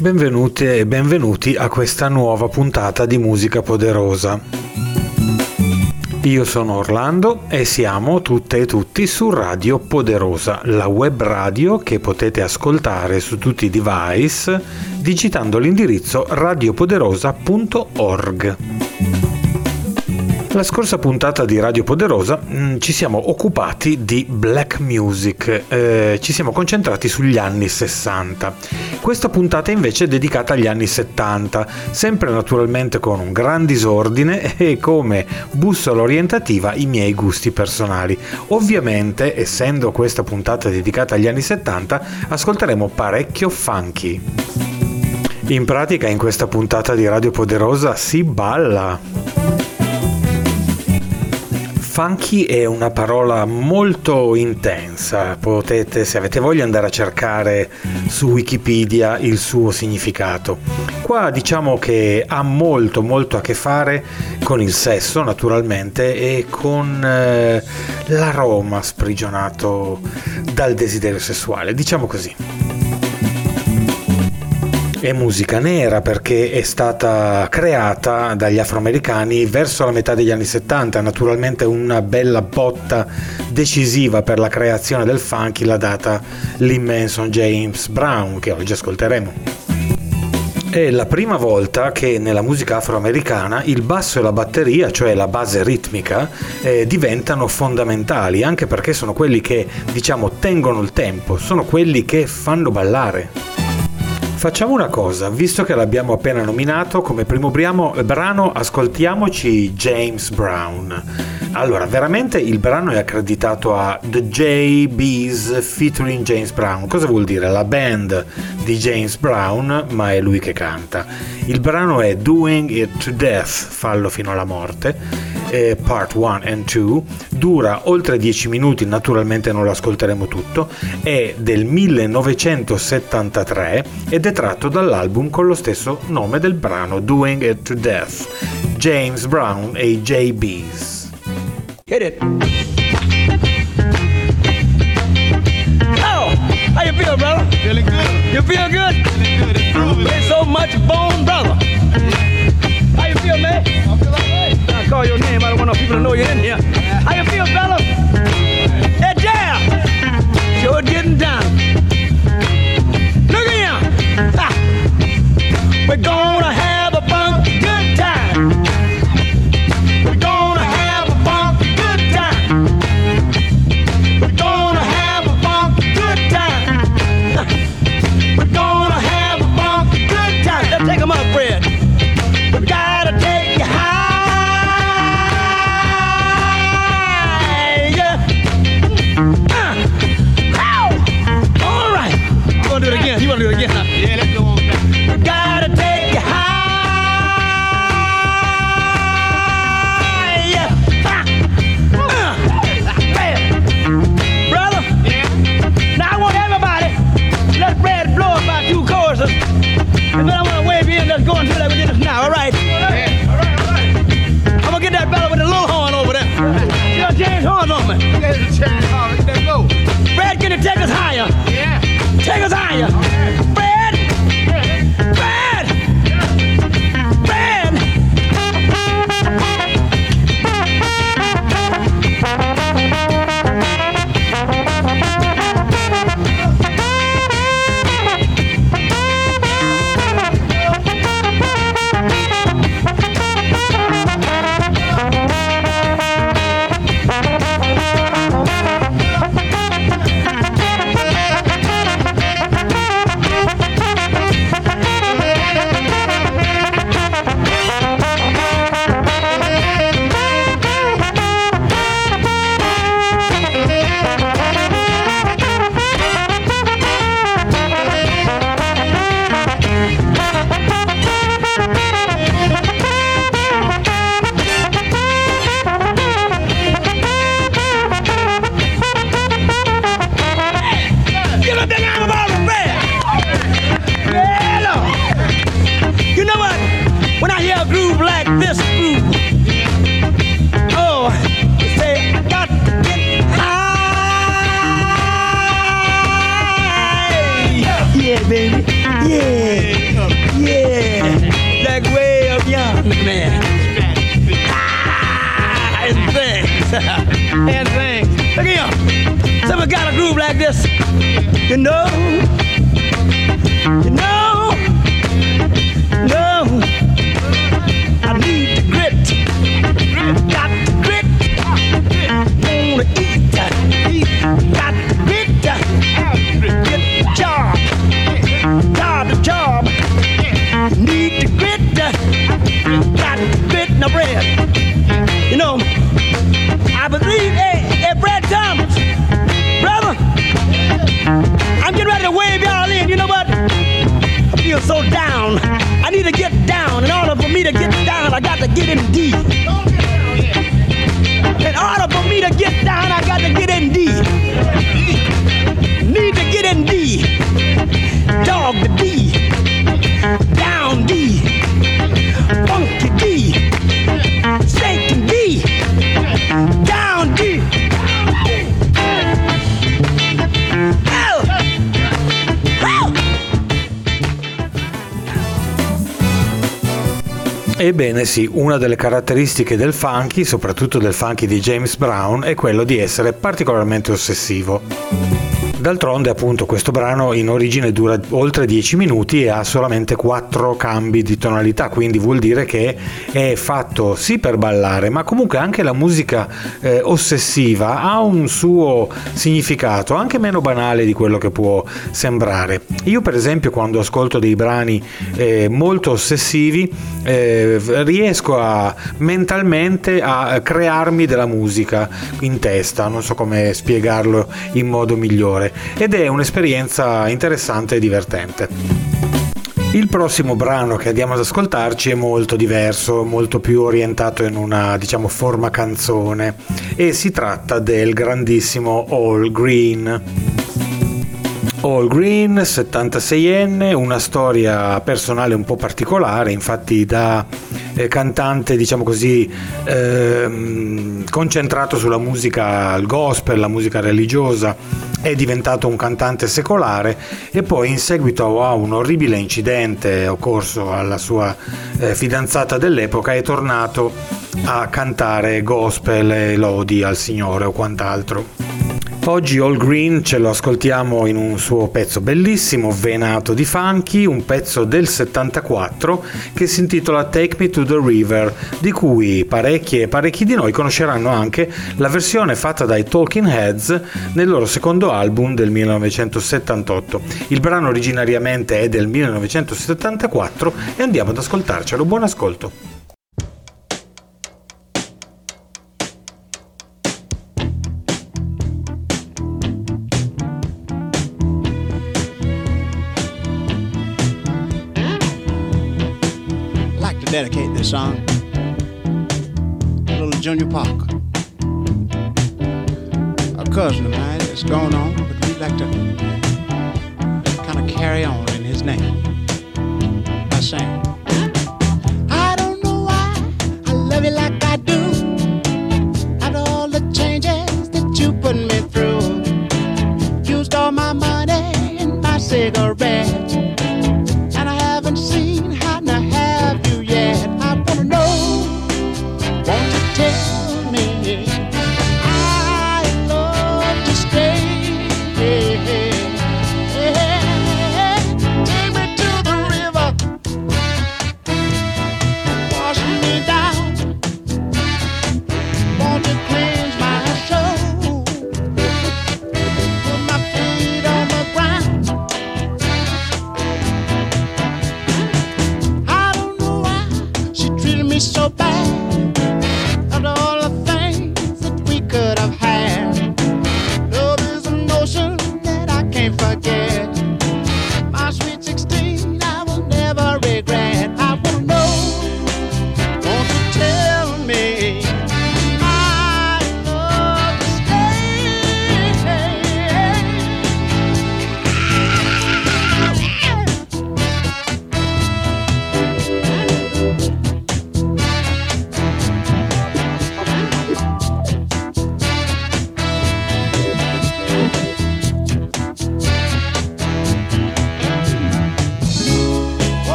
Benvenute e benvenuti a questa nuova puntata di Musica Poderosa. Io sono Orlando e siamo tutte e tutti su Radio Poderosa, la web radio che potete ascoltare su tutti i device digitando l'indirizzo radiopoderosa.org. La scorsa puntata di Radio Poderosa ci siamo occupati di black music, ci siamo concentrati sugli anni 60. Questa puntata invece è dedicata agli anni 70, sempre naturalmente con un gran disordine e come bussola orientativa i miei gusti personali. Ovviamente, essendo questa puntata dedicata agli anni 70, ascolteremo parecchio funky. In pratica in questa puntata di Radio Poderosa si balla. Funky è una parola molto intensa, potete, se avete voglia, andare a cercare su Wikipedia il suo significato. Qua diciamo che ha molto a che fare con il sesso, naturalmente, e con l'aroma sprigionato dal desiderio sessuale, diciamo così. È musica nera perché è stata creata dagli afroamericani verso la metà degli anni 70. Naturalmente una bella botta decisiva per la creazione del funky l'ha data l'immenso James Brown, che oggi ascolteremo. È la prima volta che nella musica afroamericana il basso e la batteria, cioè la base ritmica, diventano fondamentali, anche perché sono quelli che, diciamo, tengono il tempo, sono quelli che fanno ballare. Facciamo una cosa, visto che l'abbiamo appena nominato come primo brano, ascoltiamoci James Brown. Allora, veramente il brano è accreditato a The JBs featuring James Brown. Cosa vuol dire? La band di James Brown, ma è lui che canta. Il brano è Doing It to Death, fallo fino alla morte. Part 1 and 2, dura oltre 10 minuti, naturalmente non lo ascolteremo tutto, è del 1973 ed è tratto dall'album con lo stesso nome del brano, Doing It to Death, James Brown e i JBs. Hit it. Oh, how you feel, brother? Feeling good. You feel good? Feeling good. It's groovy. Play so much bone, brother. How you feel, man? I feel all right. I call your name. I don't want no people to know you're in here. How you feel, fella? Hey, Jam! Sure getting down. Look at him. Ha. We're gonna have a funky good time. We're gonna have a funky good time. We're gonna have a funky good time. We're gonna have a funky good time. Let's take 'em up, Fred. We gotta take you high. All right. You wanna do it again? You wanna do it again? Huh? Yeah, let's go on back. We gotta take you high. got a groove like this. You know, I need the grit. Got the grit. Wanna eat that. Got the grit. Get the job. Got the job. Need the grit. Got the grit in the bread. You know, I believe, hey, Brad Thomas, brother, I'm getting ready to wave y'all in. You know what? I feel so down. I need to get down. In order for me to get down, I got to get in deep. In order for me to get down, I got to get in deep. Need to get in deep. Dog the D. Down D. Funky D. Stinking D. Down D. Oh. Oh. Ebbene sì, una delle caratteristiche del funky, soprattutto del funky di James Brown, è quello di essere particolarmente ossessivo. D'altronde, appunto, questo brano in origine dura oltre 10 minuti e ha solamente 4 cambi di tonalità, quindi vuol dire che è fatto sì per ballare, ma comunque anche la musica ossessiva ha un suo significato, anche meno banale di quello che può sembrare. Io, per esempio, quando ascolto dei brani molto ossessivi, riesco mentalmente a crearmi della musica in testa, non so come spiegarlo in modo migliore. Ed è un'esperienza interessante e divertente. Il prossimo brano che andiamo ad ascoltarci è molto diverso, molto più orientato in una, diciamo, forma canzone, e si tratta del grandissimo Al Green. Al Green, 76enne, una storia personale un po' particolare, infatti da cantante, diciamo così, concentrato sulla musica, il gospel, la musica religiosa, è diventato un cantante secolare e poi in seguito a un orribile incidente occorso alla sua fidanzata dell'epoca è tornato a cantare gospel e lodi al Signore o quant'altro. Oggi Al Green ce lo ascoltiamo in un suo pezzo bellissimo, venato di funky, un pezzo del 74 che si intitola Take Me to the River, di cui parecchi di noi conosceranno anche la versione fatta dai Talking Heads nel loro secondo album del 1978. Il brano originariamente è del 1974 e andiamo ad ascoltarcelo. Buon ascolto. Dedicate this song to little Junior Parker, a cousin of mine that's going on, but we'd like to kind of carry on in his name by saying, I don't know why I love you like I do, after all the changes that you put me through, used all my money and my cigarettes, and I haven't seen how to have you yet. I wanna know, won't you tell me I love to stay? Take me to the river,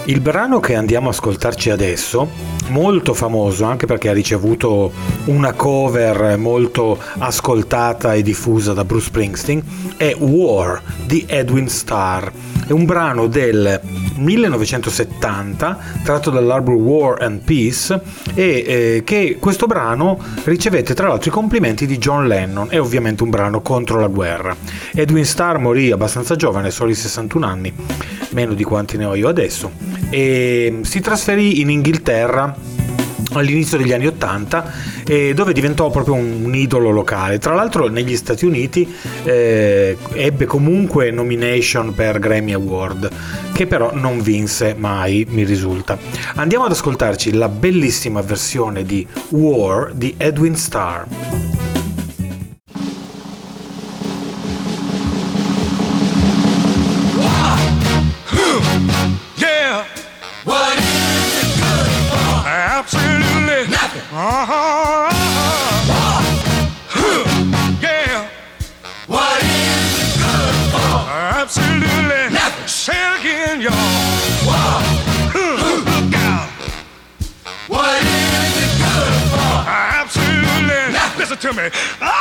Il brano che andiamo a ascoltarci adesso, molto famoso anche perché ha ricevuto una cover molto ascoltata e diffusa da Bruce Springsteen, è War di Edwin Starr. È un brano del 1970 tratto dall'album War and Peace e che questo brano ricevette tra l'altro i complimenti di John Lennon. È ovviamente un brano contro la guerra. Edwin Starr morì abbastanza giovane, soli 61 anni, meno di quanti ne ho io adesso, e si trasferì in Inghilterra all'inizio degli anni 80, dove diventò proprio un idolo locale. Tra l'altro negli Stati Uniti ebbe comunque nomination per Grammy Award, che però non vinse mai, mi risulta. Andiamo ad ascoltarci la bellissima versione di War di Edwin Starr. Yeah. What is it good for? Absolutely nothing. Say it again, y'all. Look out. What is it good for? Absolutely nothing. Listen to me.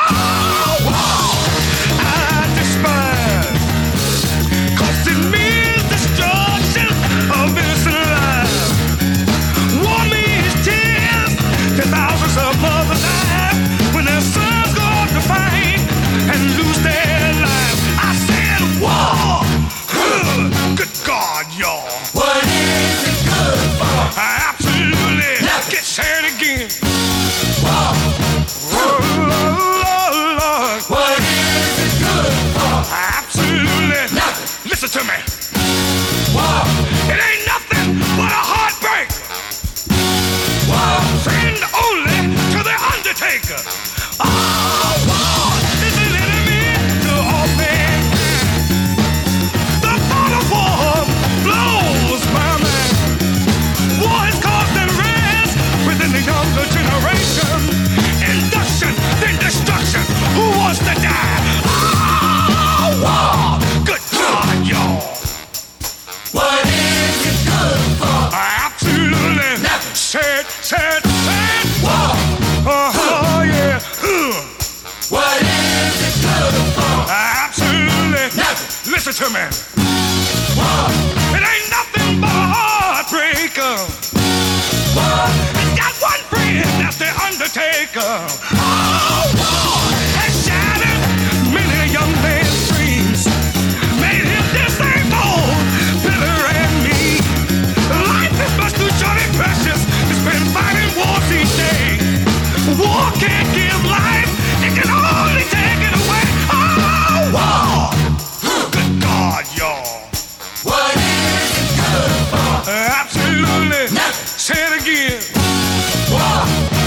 I despise. 'Cause it means destruction of innocent lives. War means tears to thousands of mothers die when their sons go off to fight and lose their lives. I said war. Good God, y'all. What is it good for? Absolutely. Get said again. War. Lord. What is it good for? Absolutely. Nothing. Listen to me. War. It ain't nothing but a heartbreak. War. Friend only to the undertaker. Oh, war is an enemy to all mankind. The thought of war blows my mind. War has caused unrest within the younger generation. Induction, then destruction. Who wants to die? Oh, war. Good God, y'all. What is it good for? Absolutely nothing. Said. War. Oh, yeah. What is it good for? Absolutely nothing. Listen to me. War. It ain't nothing but a heartbreaker. War. It's got one friend, that's the undertaker. Oh, war has shattered many a young man's dreams, made him disabled, bitter and mean. Life is much too short and precious to spend fighting wars each day. War can't give life, it can only take it away. Oh, war! Good God, y'all. What is it good for? Absolutely nothing. Say it again. War.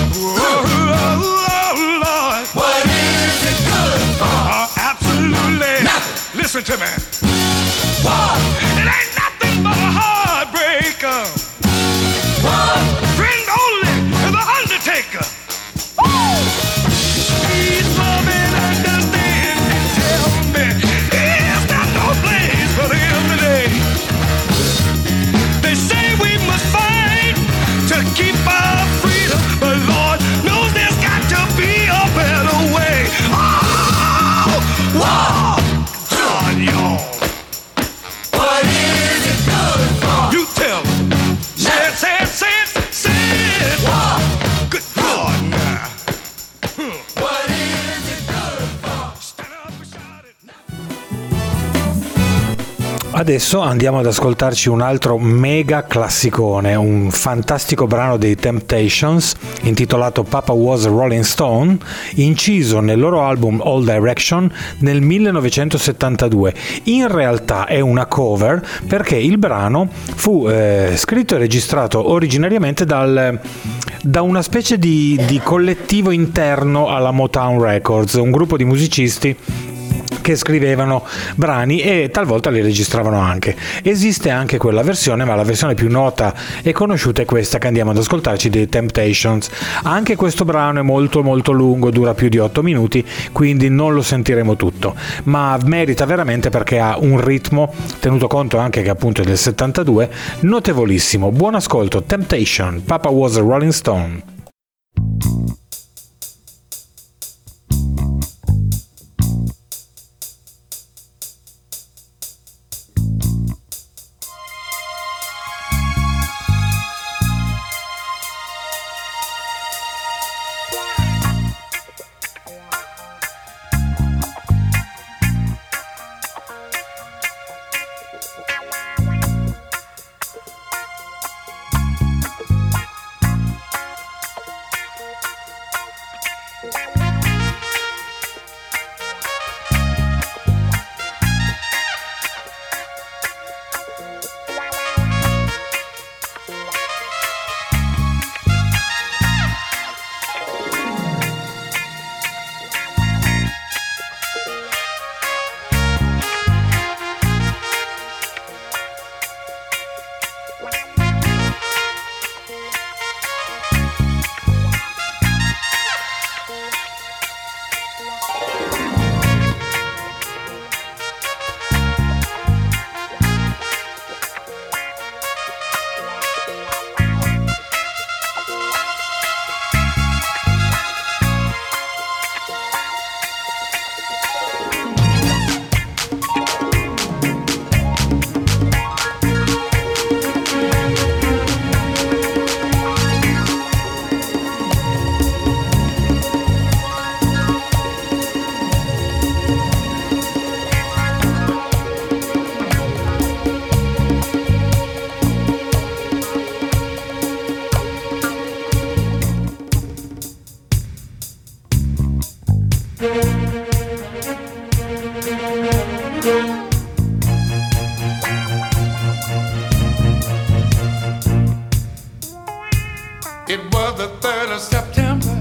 Oh, Lord. What is it good for? Absolutely nothing. Listen to me. War. It ain't nothing but a heartbreaker. War. Friend only to the undertaker. Please love and understand and tell me it's not no place for them today. They say we must fight to keep our freedom, but Lord knows there's got to be a better way. Oh, wow, God, y'all. What is it good for? You tell me. Say it. Wow. Good God, now. What is it good for? Stand up and shout it. Adesso andiamo ad ascoltarci un altro mega classicone, un fantastico brano dei Temptations intitolato Papa Was a Rolling Stone, inciso nel loro album All Direction nel 1972. In realtà è una cover perché il brano fu scritto e registrato originariamente da una specie di collettivo interno alla Motown Records, un gruppo di musicisti che scrivevano brani e talvolta li registravano anche. Esiste anche quella versione, ma la versione più nota e conosciuta è questa che andiamo ad ascoltarci, dei Temptations. Anche questo brano è molto molto lungo, dura più di 8 minuti, quindi non lo sentiremo tutto, ma merita veramente perché ha un ritmo, tenuto conto anche che appunto è del 72, notevolissimo. Buon ascolto, Temptation, Papa Was a Rolling Stone. It was the 3rd of September.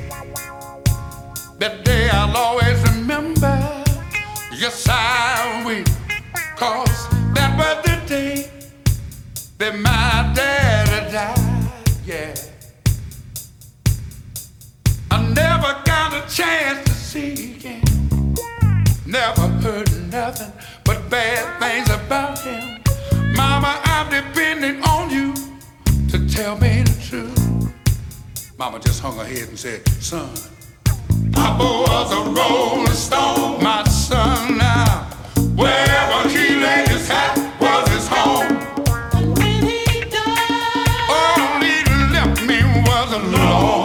That day I'll always remember. Yes, I will. 'Cause that was the day that my daddy died. Yeah. I never got a chance to see again. Never heard nothing but bad things about him. Mama, I'm depending on you to tell me the truth. Mama just hung her head and said, son, Papa was a rolling stone. My son now, wherever he laid his hat was his home. And when he died, all he left me was alone.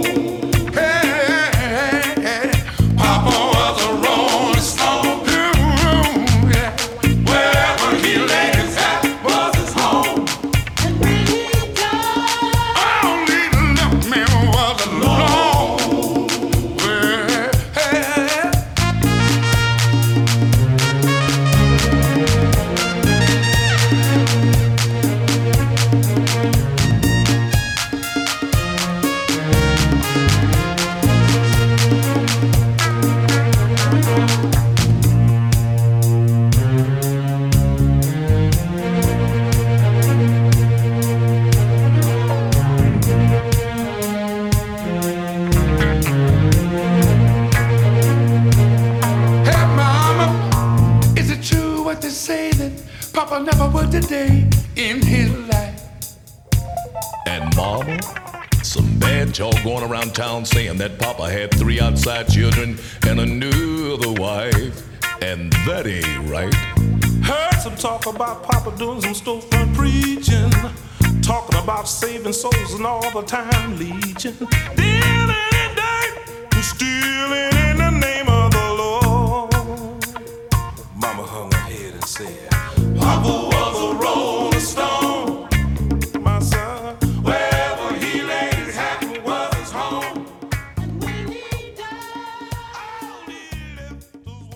Papa never worked a day in his life. And Mama, some bad talk going around town saying that Papa had 3 outside children and another wife. And that ain't right. Heard some talk about Papa doing some storefront preaching, talking about saving souls and all the time legion. Dealing in dirt and stealing in the name of the Lord. Mama hung her head and said, Papa was a rolling stone. My son, wherever he laid his hat was his home. And when he died, all he left was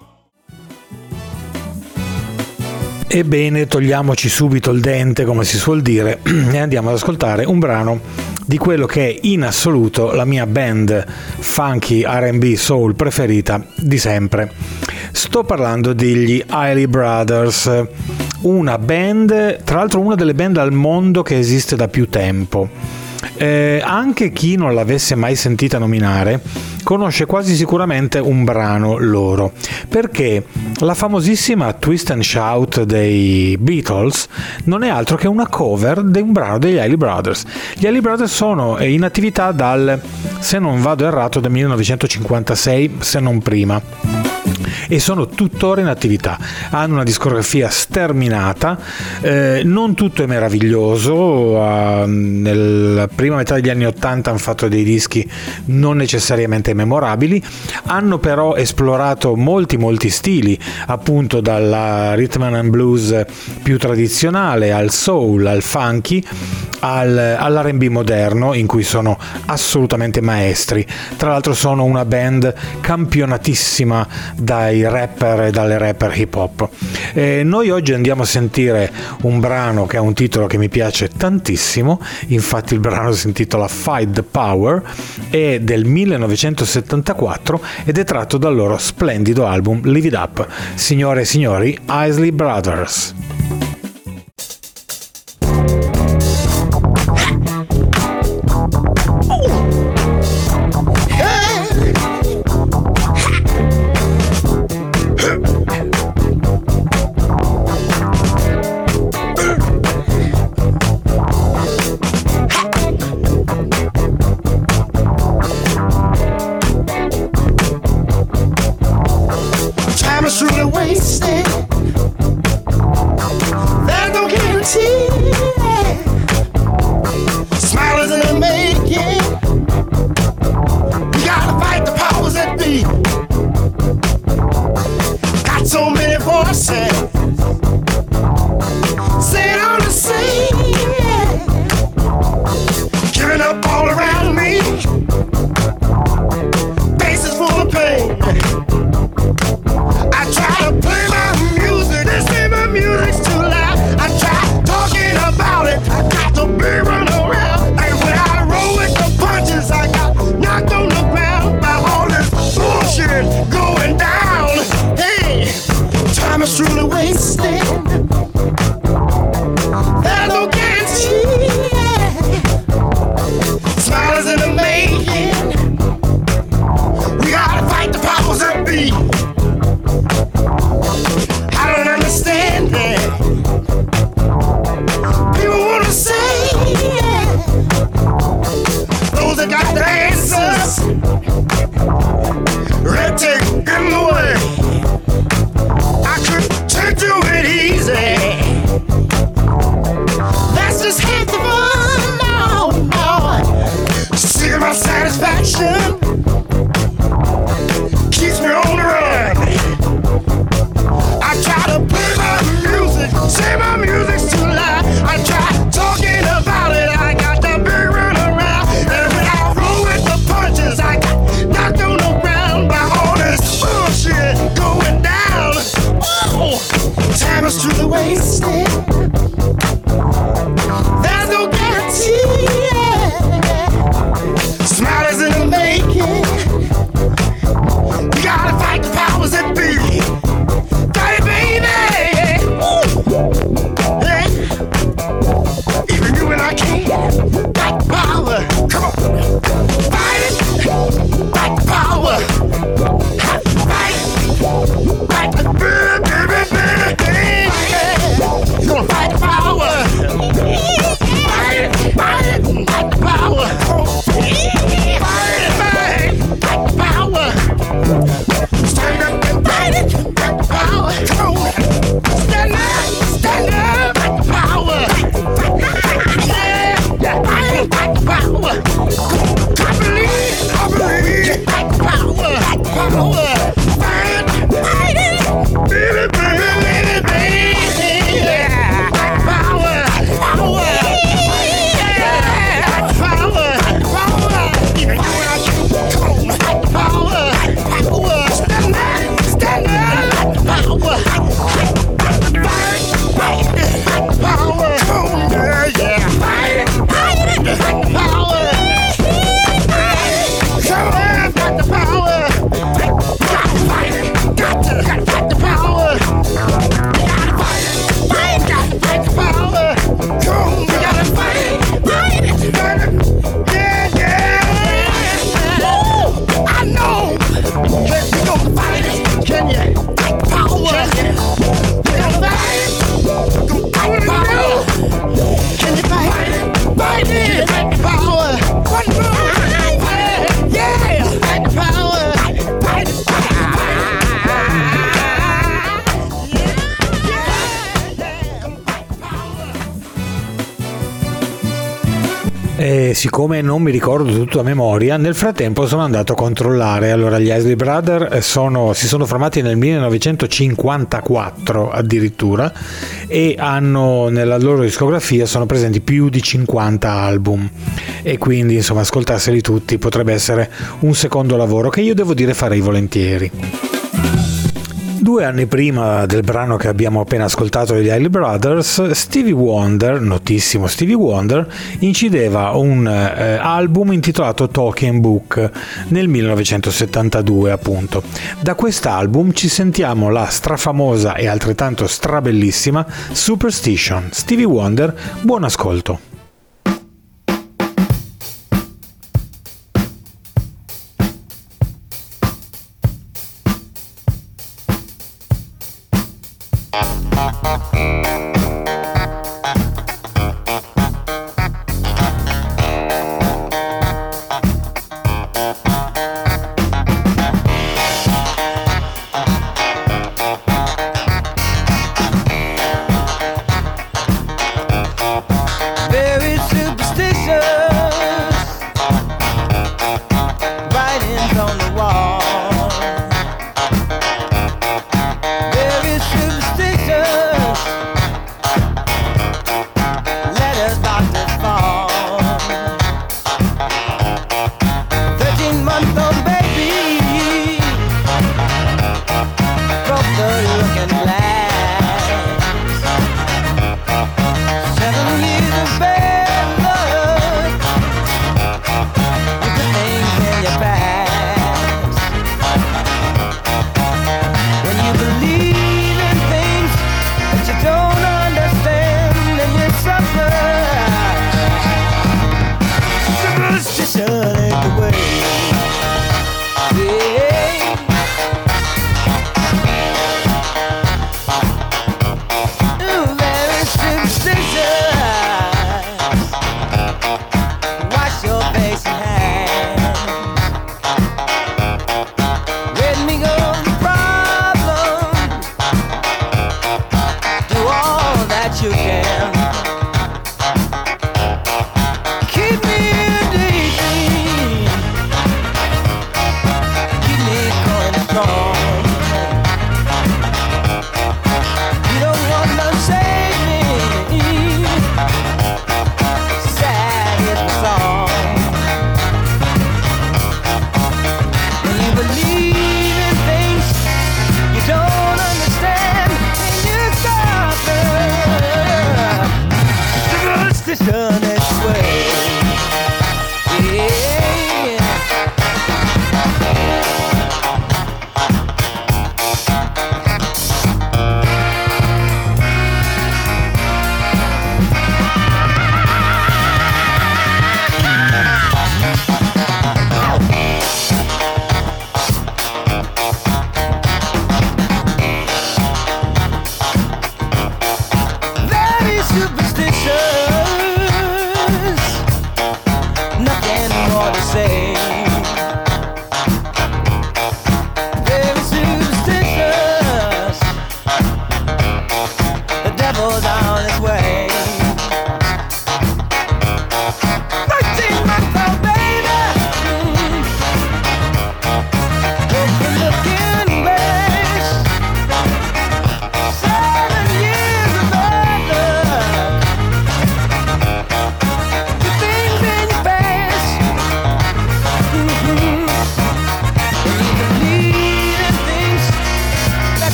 alone. Ebbene, togliamoci subito il dente, come si suol dire, e andiamo ad ascoltare un brano di quello che è in assoluto la mia band funky R&B soul preferita di sempre. Sto parlando degli Isley Brothers, una band, tra l'altro una delle band al mondo che esiste da più tempo. Anche chi non l'avesse mai sentita nominare conosce quasi sicuramente un brano loro, perché la famosissima Twist and Shout dei Beatles non è altro che una cover di un brano degli Isley Brothers. Gli Isley Brothers sono in attività dal, se non vado errato, del 1956, se non prima, e sono tuttora in attività. Hanno una discografia sterminata, non tutto è meraviglioso. Nella prima metà degli anni 80 hanno fatto dei dischi non necessariamente memorabili, hanno però esplorato molti stili, appunto dalla rhythm and blues più tradizionale al soul, al funky, all'R&B moderno, in cui sono assolutamente maestri. Tra l'altro sono una band campionatissima dai rapper e dalle rapper hip hop. Noi oggi andiamo a sentire un brano che ha un titolo che mi piace tantissimo, infatti il brano si intitola Fight the Power, è del 1974 ed è tratto dal loro splendido album Live It Up. Signore e signori, Isley Brothers. Time is truly wasted. E siccome non mi ricordo tutto a memoria, nel frattempo sono andato a controllare. Allora, gli Isley Brothers si sono formati nel 1954 addirittura, e hanno nella loro discografia sono presenti più di 50 album, e quindi insomma ascoltarseli tutti potrebbe essere un secondo lavoro che io devo dire farei volentieri. 2 anni prima del brano che abbiamo appena ascoltato degli Isley Brothers, Stevie Wonder, notissimo Stevie Wonder, incideva un album intitolato Talking Book nel 1972 appunto. Da quest'album ci sentiamo la strafamosa e altrettanto strabellissima Superstition. Stevie Wonder, buon ascolto.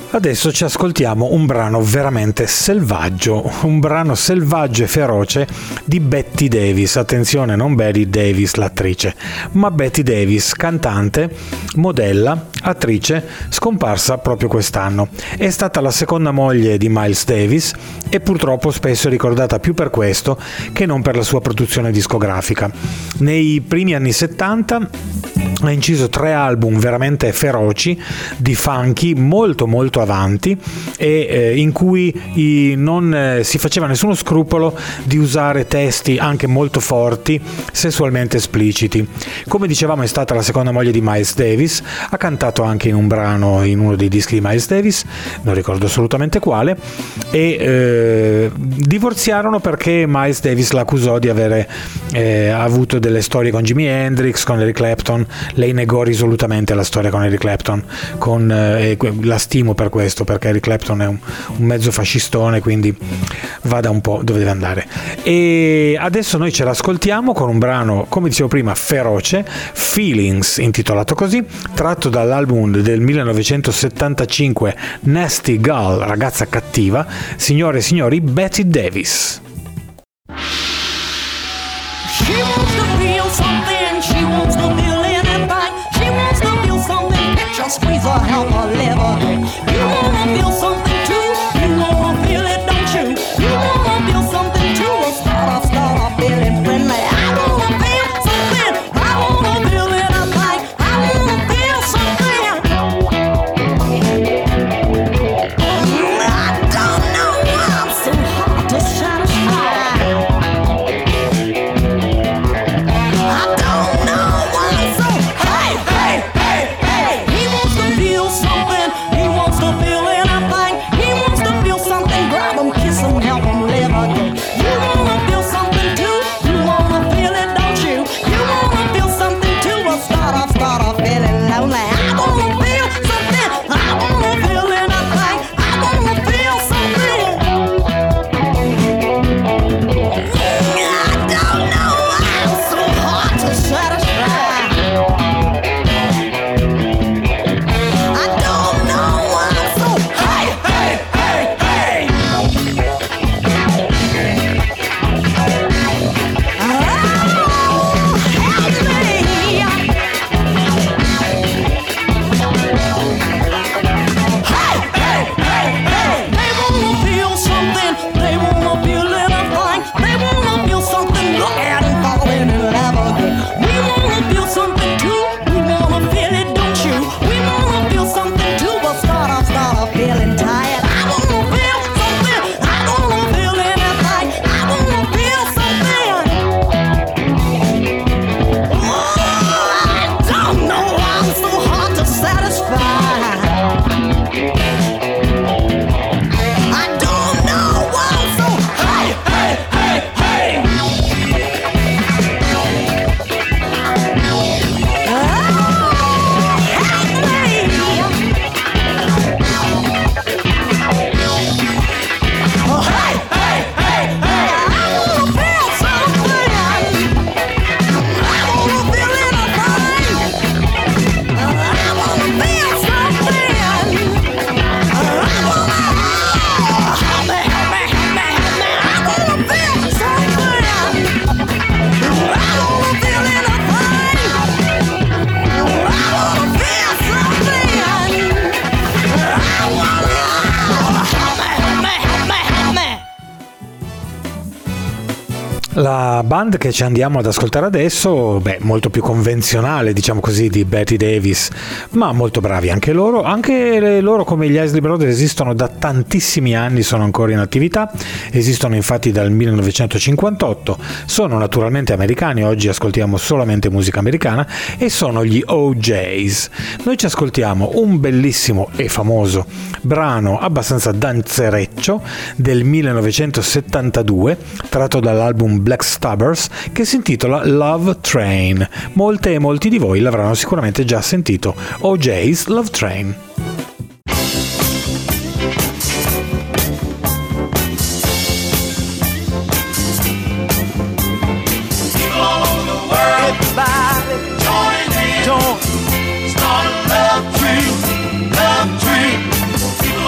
Adesso ci ascoltiamo un brano veramente selvaggio, un brano selvaggio e feroce di Betty Davis. Attenzione, non Betty Davis l'attrice, ma Betty Davis, cantante, modella, attrice, scomparsa proprio quest'anno. È stata la seconda moglie di Miles Davis e purtroppo spesso è ricordata più per questo che non per la sua produzione discografica. Nei primi anni 70 ha inciso 3 album veramente feroci di funky molto avanti e in cui non si faceva nessuno scrupolo di usare testi anche molto forti, sessualmente espliciti. Come dicevamo, è stata la seconda moglie di Miles Davis, ha cantato anche in un brano in uno dei dischi di Miles Davis, non ricordo assolutamente quale, e divorziarono perché Miles Davis l'accusò di avere avuto delle storie con Jimi Hendrix, con Eric Clapton. Lei negò risolutamente la storia con Eric Clapton, la stimo per questo, perché Eric Clapton è un mezzo fascistone, quindi vada un po' dove deve andare. E adesso noi ce l'ascoltiamo con un brano, come dicevo prima, feroce, Feelings, intitolato così, tratto dall'album del 1975 Nasty Girl, ragazza cattiva, signore e signori, Betty Davis. She wants to feel something, she wants to feel anything, she wants to feel something, picture squeeze her, help her live her. You wanna feel something too, you wanna feel it, don't you? You wanna feel something too, well start off feeling friendly. I wanna feel something, I wanna feel anything, I wanna feel something. I don't know why I'm so hard to satisfy. La band che ci andiamo ad ascoltare adesso, molto più convenzionale, diciamo così, di Betty Davis, ma molto bravi anche loro. Anche loro, come gli Isley Brothers, esistono da tantissimi anni, sono ancora in attività, esistono infatti dal 1958, sono naturalmente americani, oggi ascoltiamo solamente musica americana, e sono gli OJs. Noi ci ascoltiamo un bellissimo e famoso brano abbastanza danzereccio del 1972, tratto dall'album Black Stubbers, che si intitola Love Train. Molte e molti di voi l'avranno sicuramente già sentito. OJ's Love Train. Start a love train, love train. People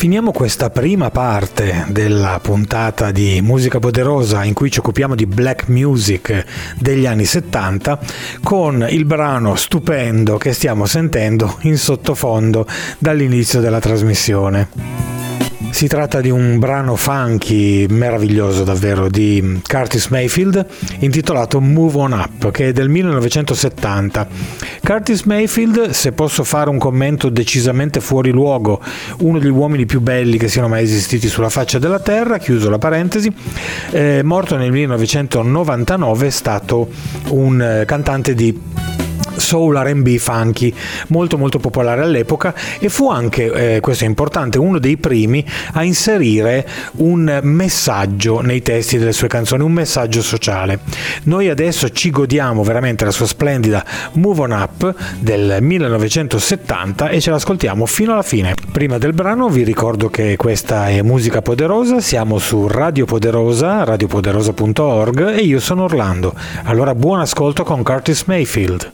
Finiamo questa prima parte della puntata di Musica Poderosa in cui ci occupiamo di black music degli anni 70 con il brano stupendo che stiamo sentendo in sottofondo dall'inizio della trasmissione. Si tratta di un brano funky meraviglioso davvero di Curtis Mayfield intitolato Move On Up, che è del 1970. Curtis Mayfield, se posso fare un commento decisamente fuori luogo, uno degli uomini più belli che siano mai esistiti sulla faccia della terra, chiuso la parentesi, morto nel 1999, è stato un cantante di soul R&B funky molto molto popolare all'epoca e fu anche, questo è importante, uno dei primi a inserire un messaggio nei testi delle sue canzoni, un messaggio sociale. Noi adesso ci godiamo veramente la sua splendida Move On Up del 1970 e ce l'ascoltiamo fino alla fine. Prima del brano vi ricordo che questa è Musica Poderosa, siamo su Radio Poderosa, radiopoderosa.org, e io sono Orlando. Allora buon ascolto con Curtis Mayfield.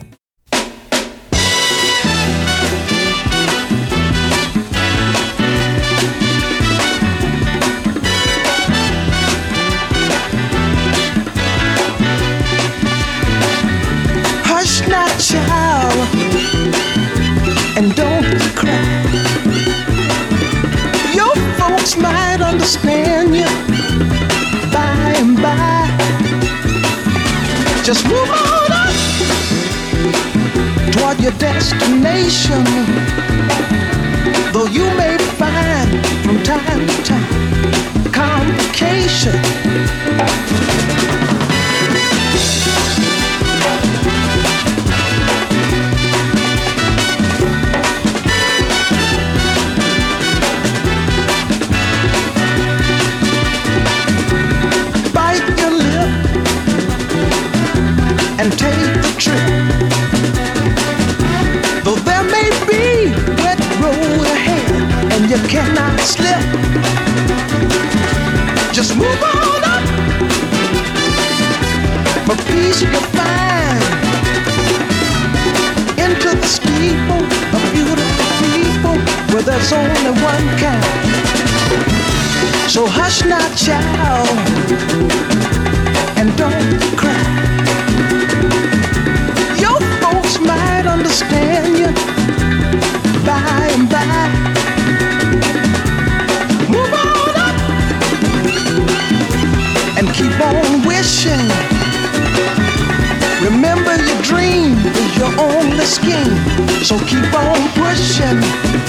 Child, and don't cry. Your folks might understand you by and by. Just move on up toward your destination. Though you may find from time to time complication. And take the trip. Though there may be wet road ahead and you cannot slip, just move on up. For peace you'll find into the steeple of beautiful people where there's only one kind. So hush now, child, and don't cry. Might understand you by and by. Move on up and keep on wishing. Remember your dream is your only scheme, so keep on pushing.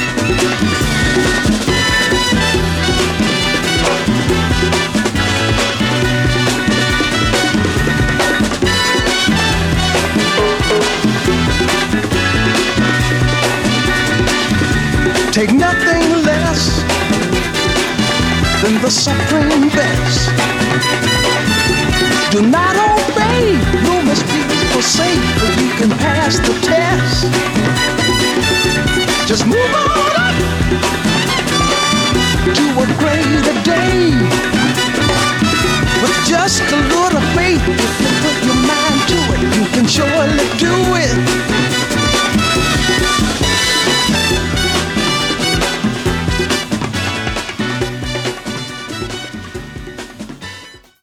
Take nothing less than the supreme best. Do not obey, rumors people say, but you can pass the test. Just move on